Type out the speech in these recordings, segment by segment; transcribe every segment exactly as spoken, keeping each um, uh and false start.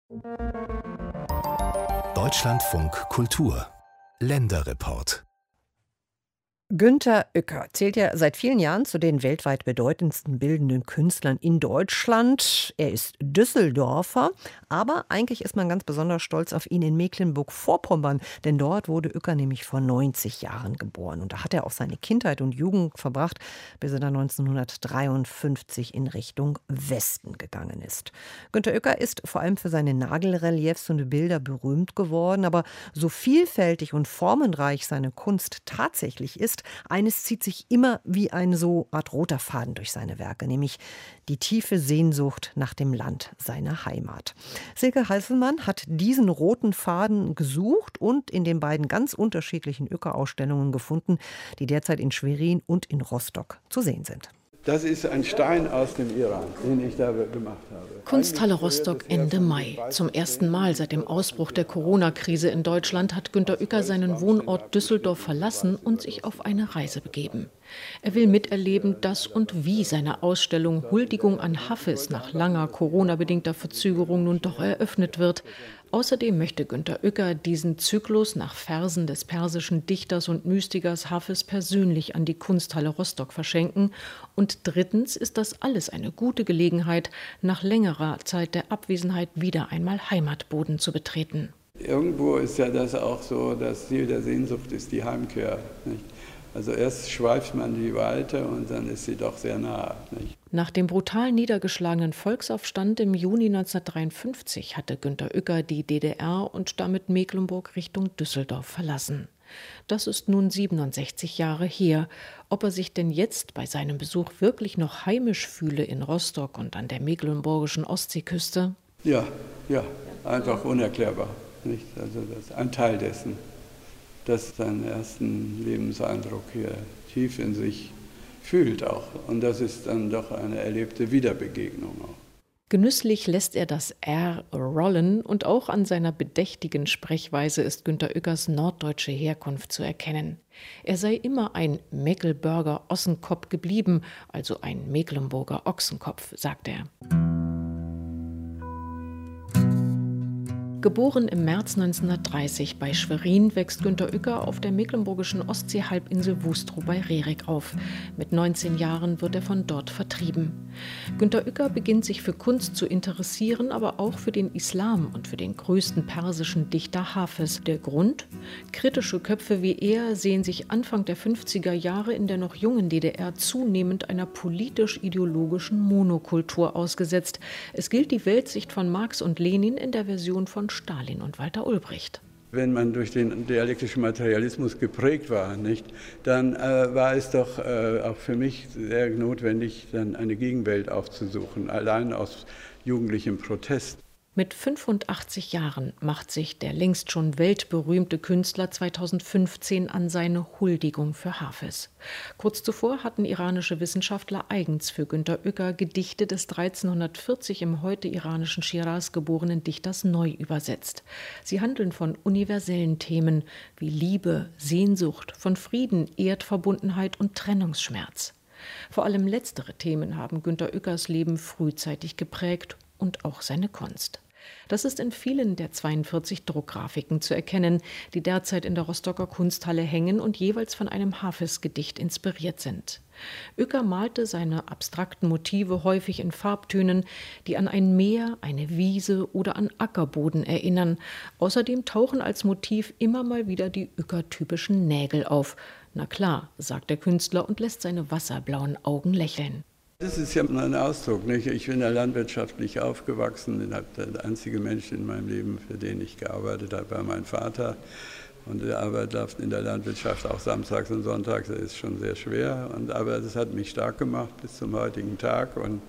Deutschlandfunk Kultur Länderreport. Günter Uecker zählt ja seit vielen Jahren zu den weltweit bedeutendsten bildenden Künstlern in Deutschland. Er ist Düsseldorfer, aber eigentlich ist man ganz besonders stolz auf ihn in Mecklenburg-Vorpommern, denn dort wurde Uecker nämlich vor neunzig Jahren geboren. Und da hat er auch seine Kindheit und Jugend verbracht, bis er dann neunzehnhundertdreiundfünfzig in Richtung Westen gegangen ist. Günter Uecker ist vor allem für seine Nagelreliefs und Bilder berühmt geworden, aber so vielfältig und formenreich seine Kunst tatsächlich ist, eines zieht sich immer wie eine so Art roter Faden durch seine Werke, nämlich die tiefe Sehnsucht nach dem Land seiner Heimat. Silke Heißelmann hat diesen roten Faden gesucht und in den beiden ganz unterschiedlichen Uecker-Ausstellungen gefunden, die derzeit in Schwerin und in Rostock zu sehen sind. Das ist ein Stein aus dem Iran, den ich da gemacht habe. Kunsthalle Rostock Ende Mai. Zum ersten Mal seit dem Ausbruch der Corona-Krise in Deutschland hat Günter Uecker seinen Wohnort Düsseldorf verlassen und sich auf eine Reise begeben. Er will miterleben, dass und wie seine Ausstellung Huldigung an Hafez nach langer Corona-bedingter Verzögerung nun doch eröffnet wird. Außerdem möchte Günter Uecker diesen Zyklus nach Versen des persischen Dichters und Mystikers Hafez persönlich an die Kunsthalle Rostock verschenken. Und drittens ist das alles eine gute Gelegenheit, nach längerer Zeit der Abwesenheit wieder einmal Heimatboden zu betreten. Irgendwo ist ja das auch so, das Ziel der Sehnsucht ist die Heimkehr, nicht? Also erst schweift man die weiter und dann ist sie doch sehr nah, nicht? Nach dem brutal niedergeschlagenen Volksaufstand im Juni neunzehnhundertdreiundfünfzig hatte Günter Uecker die D D R und damit Mecklenburg Richtung Düsseldorf verlassen. Das ist nun siebenundsechzig Jahre her. Ob er sich denn jetzt bei seinem Besuch wirklich noch heimisch fühle in Rostock und an der mecklenburgischen Ostseeküste? Ja, ja, einfach unerklärbar, nicht? Also das ist ein Teil dessen, dass seinen ersten Lebenseindruck hier tief in sich fühlt auch. Und das ist dann doch eine erlebte Wiederbegegnung auch. Genüsslich lässt er das R rollen und auch an seiner bedächtigen Sprechweise ist Günter Ueckers norddeutsche Herkunft zu erkennen. Er sei immer ein Meckelburger Ossenkopf geblieben, also ein Mecklenburger Ochsenkopf, sagt er. Geboren im März neunzehnhundertdreißig bei Schwerin, wächst Günter Uecker auf der mecklenburgischen Ostseehalbinsel Wustrow bei Rerik auf. Mit neunzehn Jahren wird er von dort vertrieben. Günter Uecker beginnt sich für Kunst zu interessieren, aber auch für den Islam und für den größten persischen Dichter Hafez. Der Grund? Kritische Köpfe wie er sehen sich Anfang der fünfziger Jahre in der noch jungen D D R zunehmend einer politisch-ideologischen Monokultur ausgesetzt. Es gilt die Weltsicht von Marx und Lenin in der Version von Stalin und Walter Ulbricht. Wenn man durch den dialektischen Materialismus geprägt war, nicht, dann äh, war es doch äh, auch für mich sehr notwendig, dann eine Gegenwelt aufzusuchen, allein aus jugendlichem Protest. Mit fünfundachtzig Jahren macht sich der längst schon weltberühmte Künstler zweitausendfünfzehn an seine Huldigung für Hafez. Kurz zuvor hatten iranische Wissenschaftler eigens für Günter Uecker Gedichte des dreizehnhundertvierzig im heute iranischen Schiraz geborenen Dichters neu übersetzt. Sie handeln von universellen Themen wie Liebe, Sehnsucht, von Frieden, Erdverbundenheit und Trennungsschmerz. Vor allem letztere Themen haben Günter Ueckers Leben frühzeitig geprägt und auch seine Kunst. Das ist in vielen der zweiundvierzig Druckgrafiken zu erkennen, die derzeit in der Rostocker Kunsthalle hängen und jeweils von einem Hafez-Gedicht inspiriert sind. Uecker malte seine abstrakten Motive häufig in Farbtönen, die an ein Meer, eine Wiese oder an Ackerboden erinnern. Außerdem tauchen als Motiv immer mal wieder die Uecker-typischen Nägel auf. Na klar, sagt der Künstler und lässt seine wasserblauen Augen lächeln. Das ist ja ein Ausdruck, nicht? Ich bin ja landwirtschaftlich aufgewachsen. Der einzige Mensch in meinem Leben, für den ich gearbeitet habe, war mein Vater. Und die Arbeit in der Landwirtschaft auch samstags und sonntags, das ist schon sehr schwer. Und, aber das hat mich stark gemacht bis zum heutigen Tag. Und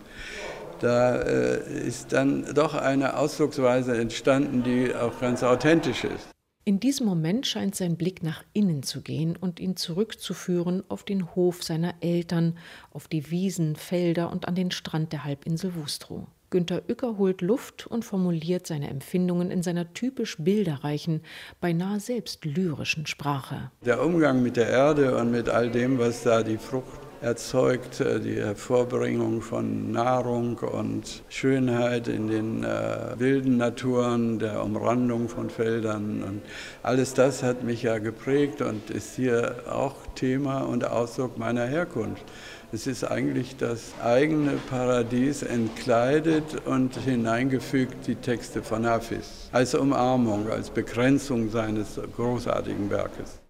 da äh, ist dann doch eine Ausdrucksweise entstanden, die auch ganz authentisch ist. In diesem Moment scheint sein Blick nach innen zu gehen und ihn zurückzuführen auf den Hof seiner Eltern, auf die Wiesen, Felder und an den Strand der Halbinsel Wustrow. Günter Uecker holt Luft und formuliert seine Empfindungen in seiner typisch bilderreichen, beinahe selbst lyrischen Sprache. Der Umgang mit der Erde und mit all dem, was da die Frucht erzeugt die Hervorbringung von Nahrung und Schönheit in den äh, wilden Naturen, der Umrandung von Feldern. Und alles das hat mich ja geprägt und ist hier auch Thema und Ausdruck meiner Herkunft. Es ist eigentlich das eigene Paradies entkleidet und hineingefügt die Texte von Hafiz. Als Umarmung, als Begrenzung seines großartigen Werkes.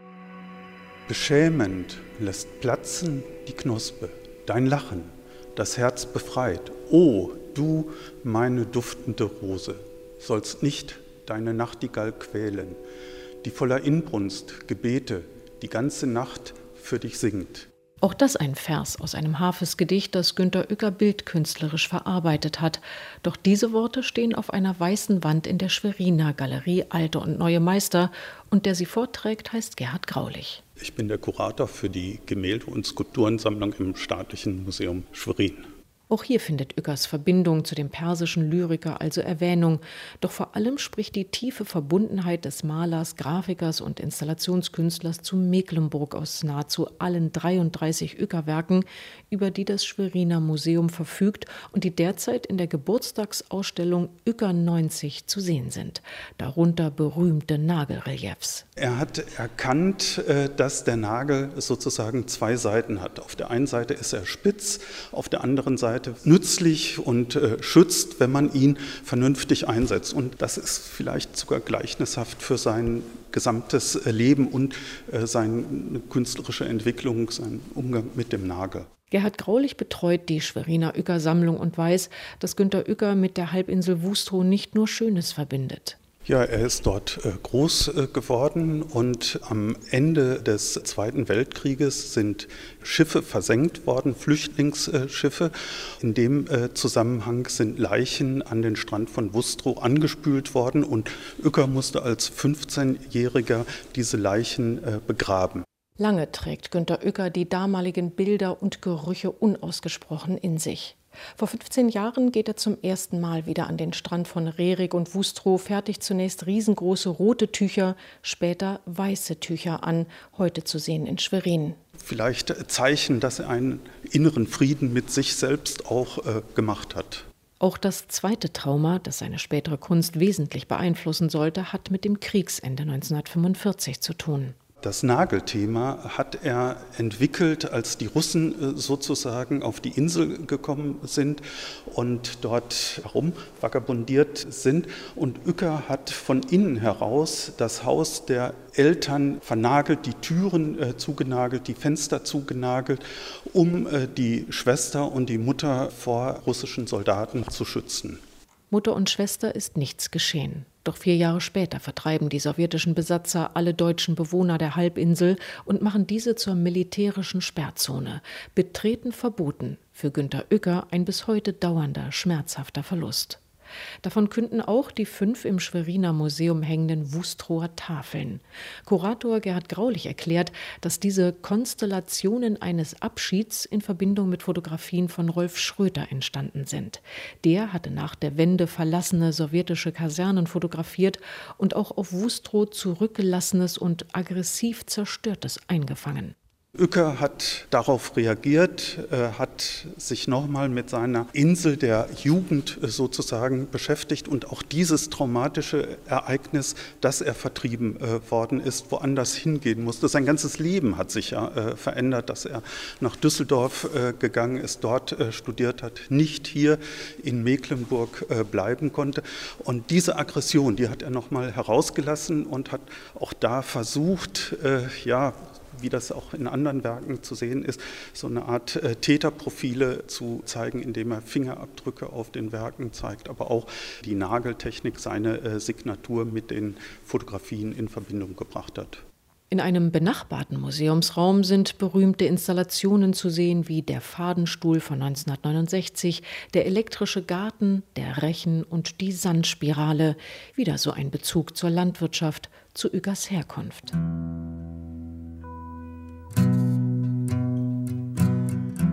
Beschämend lässt platzen die Knospe, dein Lachen, das Herz befreit. O, du, meine duftende Rose, sollst nicht deine Nachtigall quälen, die voller Inbrunst Gebete die ganze Nacht für dich singt. Auch das ein Vers aus einem Hafiz-Gedicht, das Günter Uecker bildkünstlerisch verarbeitet hat. Doch diese Worte stehen auf einer weißen Wand in der Schweriner Galerie Alte und Neue Meister und der sie vorträgt, heißt Gerhard Graulich. Ich bin der Kurator für die Gemälde- und Skulpturensammlung im Staatlichen Museum Schwerin. Auch hier findet Ueckers Verbindung zu dem persischen Lyriker also Erwähnung. Doch vor allem spricht die tiefe Verbundenheit des Malers, Grafikers und Installationskünstlers zu Mecklenburg aus nahezu allen dreiunddreißig Uecker-Werken, über die das Schweriner Museum verfügt und die derzeit in der Geburtstagsausstellung Uecker neunzig zu sehen sind. Darunter berühmte Nagelreliefs. Er hat erkannt, dass der Nagel sozusagen zwei Seiten hat. Auf der einen Seite ist er spitz, auf der anderen Seite nützlich und äh, schützt, wenn man ihn vernünftig einsetzt. Und das ist vielleicht sogar gleichnishaft für sein gesamtes äh, Leben und äh, seine künstlerische Entwicklung, seinen Umgang mit dem Nagel. Gerhard Graulich betreut die Schweriner Uecker-Sammlung und weiß, dass Günter Uecker mit der Halbinsel Wustrow nicht nur Schönes verbindet. Ja, er ist dort äh, groß äh, geworden und am Ende des Zweiten Weltkrieges sind Schiffe versenkt worden, Flüchtlingsschiffe. In dem äh, Zusammenhang sind Leichen an den Strand von Wustrow angespült worden und Uecker musste als fünfzehnjähriger diese Leichen äh, begraben. Lange trägt Günter Uecker die damaligen Bilder und Gerüche unausgesprochen in sich. Vor fünfzehn Jahren geht er zum ersten Mal wieder an den Strand von Rerik und Wustrow, fertigt zunächst riesengroße rote Tücher, später weiße Tücher an, heute zu sehen in Schwerin. Vielleicht Zeichen, dass er einen inneren Frieden mit sich selbst auch äh, gemacht hat. Auch das zweite Trauma, das seine spätere Kunst wesentlich beeinflussen sollte, hat mit dem Kriegsende neunzehnhundertfünfundvierzig zu tun. Das Nagelthema hat er entwickelt, als die Russen sozusagen auf die Insel gekommen sind und dort herum vagabundiert sind. Und Uecker hat von innen heraus das Haus der Eltern vernagelt, die Türen äh, zugenagelt, die Fenster zugenagelt, um äh, die Schwester und die Mutter vor russischen Soldaten zu schützen. Mutter und Schwester ist nichts geschehen. Doch vier Jahre später vertreiben die sowjetischen Besatzer alle deutschen Bewohner der Halbinsel und machen diese zur militärischen Sperrzone. Betreten verboten. Für Günter Uecker ein bis heute dauernder, schmerzhafter Verlust. Davon künden auch die fünf im Schweriner Museum hängenden Wustrower Tafeln. Kurator Gerhard Graulich erklärt, dass diese Konstellationen eines Abschieds in Verbindung mit Fotografien von Rolf Schröter entstanden sind. Der hatte nach der Wende verlassene sowjetische Kasernen fotografiert und auch auf Wustrow zurückgelassenes und aggressiv Zerstörtes eingefangen. Uecker hat darauf reagiert, äh, hat sich nochmal mit seiner Insel der Jugend äh, sozusagen beschäftigt und auch dieses traumatische Ereignis, dass er vertrieben äh, worden ist, woanders hingehen musste. Sein ganzes Leben hat sich ja äh, verändert, dass er nach Düsseldorf äh, gegangen ist, dort äh, studiert hat, nicht hier in Mecklenburg äh, bleiben konnte. Und diese Aggression, die hat er nochmal herausgelassen und hat auch da versucht, äh, ja, wie das auch in anderen Werken zu sehen ist, so eine Art äh, Täterprofile zu zeigen, indem er Fingerabdrücke auf den Werken zeigt, aber auch die Nageltechnik, seine äh, Signatur mit den Fotografien in Verbindung gebracht hat. In einem benachbarten Museumsraum sind berühmte Installationen zu sehen wie der Fadenstuhl von neunzehnhundertneunundsechzig, der elektrische Garten, der Rechen und die Sandspirale. Wieder so ein Bezug zur Landwirtschaft, zu Ueckers Herkunft.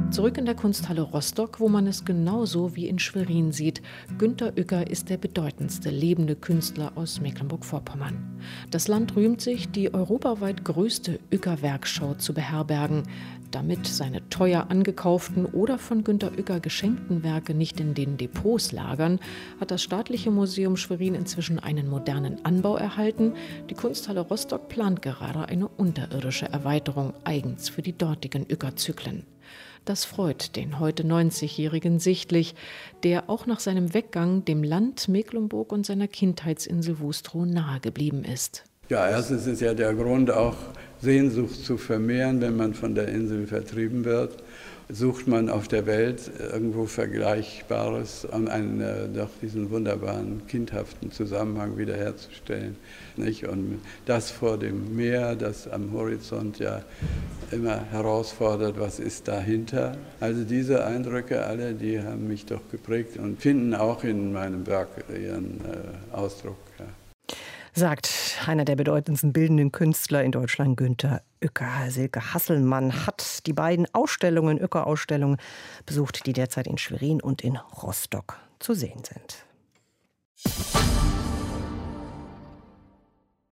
Zurück in der Kunsthalle Rostock, wo man es genauso wie in Schwerin sieht. Günter Uecker ist der bedeutendste lebende Künstler aus Mecklenburg-Vorpommern. Das Land rühmt sich, die europaweit größte Uecker-Werkschau zu beherbergen. Damit seine teuer angekauften oder von Günter Uecker geschenkten Werke nicht in den Depots lagern, hat das Staatliche Museum Schwerin inzwischen einen modernen Anbau erhalten. Die Kunsthalle Rostock plant gerade eine unterirdische Erweiterung eigens für die dortigen Uecker-Zyklen. Das freut den heute neunzigjährigen sichtlich, der auch nach seinem Weggang dem Land Mecklenburg und seiner Kindheitsinsel Wustrow nahe geblieben ist. Ja, erstens ist ja der Grund auch, Sehnsucht zu vermehren, wenn man von der Insel vertrieben wird. Sucht man auf der Welt irgendwo Vergleichbares, um einen, äh, doch diesen wunderbaren, kindhaften Zusammenhang wiederherzustellen. Nicht? Und das vor dem Meer, das am Horizont ja immer herausfordert, was ist dahinter. Also diese Eindrücke alle, die haben mich doch geprägt und finden auch in meinem Werk ihren äh, Ausdruck. Ja. Sagt einer der bedeutendsten bildenden Künstler in Deutschland, Günter Uecker. Silke Hasselmann hat die beiden Ausstellungen, Uecker-Ausstellungen, besucht, die derzeit in Schwerin und in Rostock zu sehen sind.